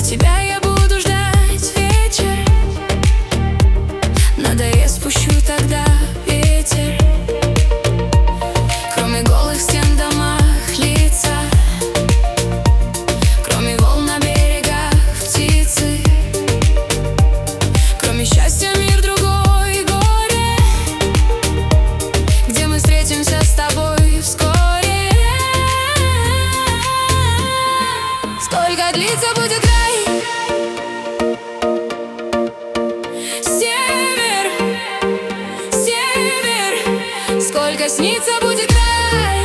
тебя я буду ждать вечер. Надоест, спущу тогда ветер. Кроме голых стен в домах лица, кроме волн на берегах птицы, кроме счастья мир другой, горе, где мы встретимся с тобой вскоре. Сколько длится будет край? Север, север. Сколько снится будет край?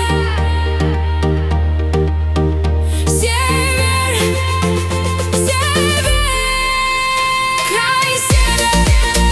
Север, север. Край север.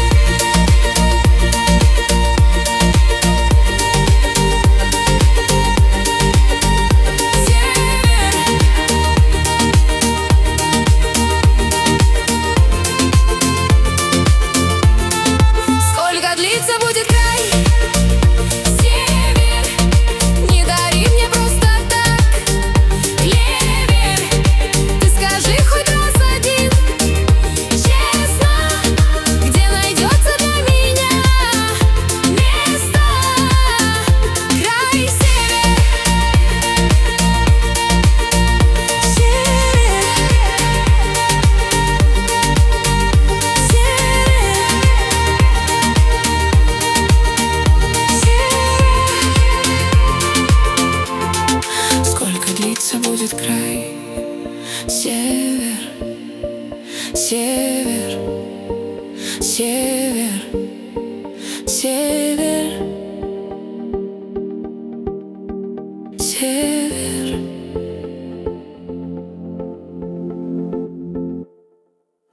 Сколько длится будет край? Север, не дари мне просто так. Клевер, ты скажи хоть раз один, честно, где найдется для меня место. Край север, сколько длится будет край? Север, север, север.